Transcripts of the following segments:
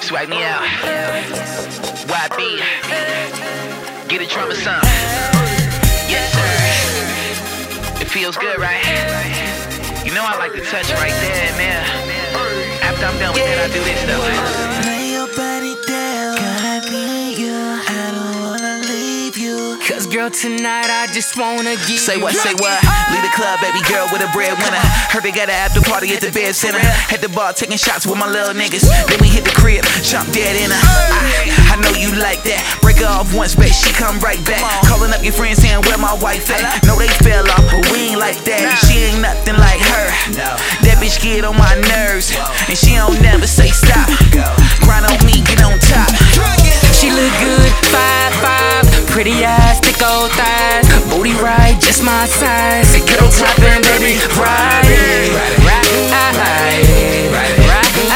Swag me out. YB. Get a trauma song. Yes, sir. It feels good, right? You know I like to touch right there, man. After I'm done with that, I do this though. Lay your body down, gotta be you. I don't wanna leave you. Cause girl, tonight I just wanna give Say what, say what? Leave the club, baby girl with a breadwinner. Heard they got an after party at the bed center. At the bar taking shots with my little niggas. Then we hit the crib, jump dead in her. I know you like that. Break her off once, bet she come right back. Calling up your friends saying where my wife at. No, they fell off, but we ain't like that. She ain't nothing like her. That bitch get on my nerves, and she don't never say stop. Grind on me, get on top. She look good, 5'5", pretty eyes, thick old thighs, booty right, just my size. Get on top and baby, ride it, ride it, ride it, ride it.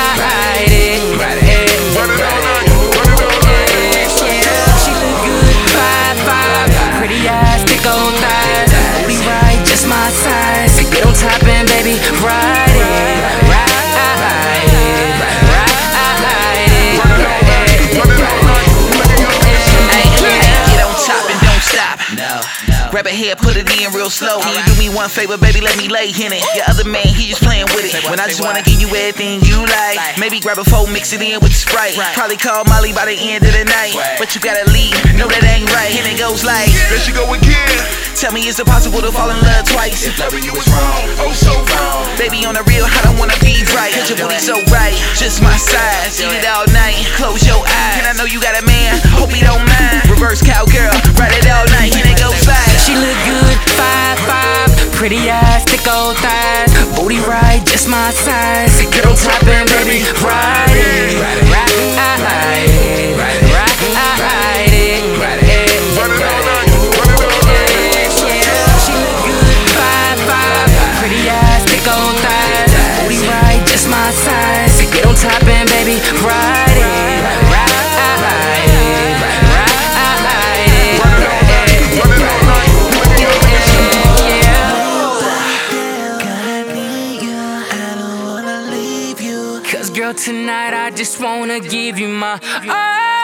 She look good, 5'5", pretty eyes, thick old thighs, booty right, just my size. Get on top and baby, ride it, ride it. Grab a hair, put it in real slow. Can you do me one favor, baby? Let me lay in it. Your other man, he just playing with it. When I just wanna give you everything you like. Maybe grab a phone, mix it in with the Sprite. Probably call Molly by the end of the night. But you gotta leave, no that ain't right. And it goes like, there she go again. Tell me, is it possible to fall in love twice? If loving you is wrong, oh so wrong. Baby, on the real, I don't wanna be right. Cause your booty so right, just my size. Eat it all night, close your eyes. And I know you got a man, hope he don't mind. Reverse cowgirl, ride it all night, and it goes like. She look good, 5'5", pretty eyes, thick old thighs, booty right, just my size. Get on top and baby, ride it, ride it, ride it, ride it, ride it, ride it, ride it. She look good, 5'5", pretty eyes, thick old thighs, booty right, just my size. Get on top and baby, ride it, ride it, ride it. Girl, tonight I just wanna give you my all.